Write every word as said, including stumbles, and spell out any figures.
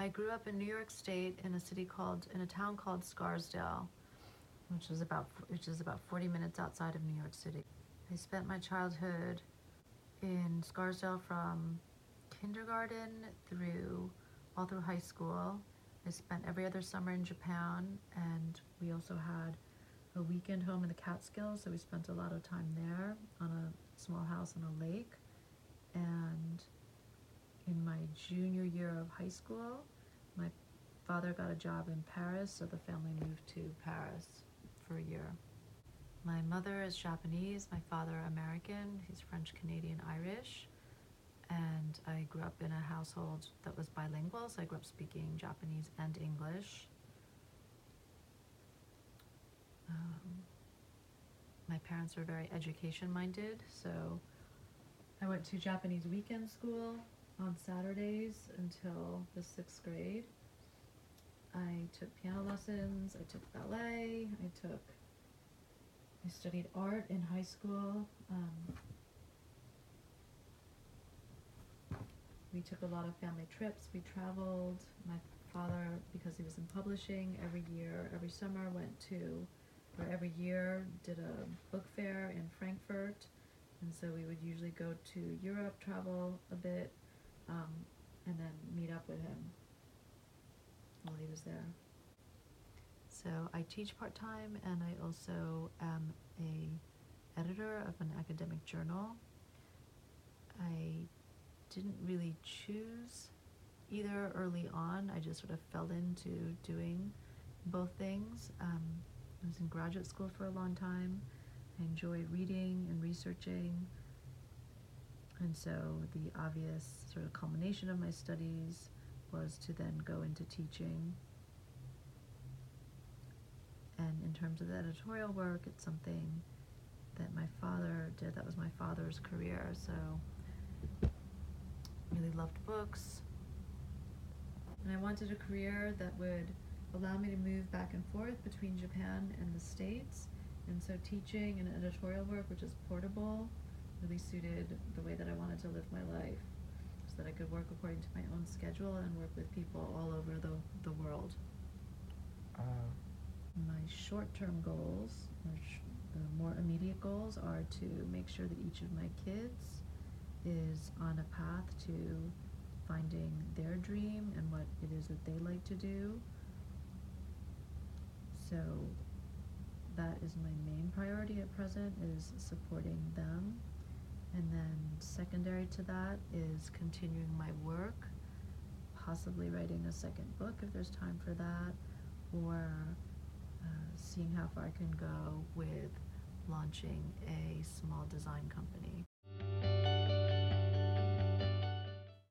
grew up in New York State in a city called, in a town called Scarsdale, which is about, which is about forty minutes outside of New York City. I spent my childhood in Scarsdale from kindergarten through, all through high school. I spent every other summer in Japan, and we also had a weekend home in the Catskills, so we spent a lot of time there on a small house on a lake. And in my junior year of high school, my father got a job in Paris, so the family moved to Paris for a year. My mother is Japanese, my father American. He's French, Canadian, Irish. And I grew up in a household that was bilingual, so I grew up speaking Japanese and English. Um, my parents were very education-minded, so I went to Japanese weekend school on Saturdays until the sixth grade. I took piano lessons, I took ballet, I took, I studied art in high school. Um, we took a lot of family trips, we traveled. My father, because he was in publishing, every year, every summer went to, or every year did a book fair in Frankfurt. And so we would usually go to Europe, travel a bit, um, and then meet up with him while he was there. So I teach part-time, and I also am a editor of an academic journal. I didn't really choose either early on. I just sort of fell into doing both things. Um, I was in graduate school for a long time. I enjoy reading and researching, and so the obvious sort of culmination of my studies was to then go into teaching. And in terms of the editorial work, it's something that my father did. That was my father's career, so really loved books. And I wanted a career that would allow me to move back and forth between Japan and the States. And so teaching and editorial work, which is portable, really suited the way that I wanted to live my life, so that I could work according to my own schedule and work with people all over the, the world. Uh. My short-term goals, or sh- the more immediate goals, are to make sure that each of my kids is on a path to finding their dream and what it is that they like to do. So that is my main priority at present, is supporting them. And then secondary to that is continuing my work, possibly writing a second book if there's time for that, or uh, seeing how far I can go with launching a small design company.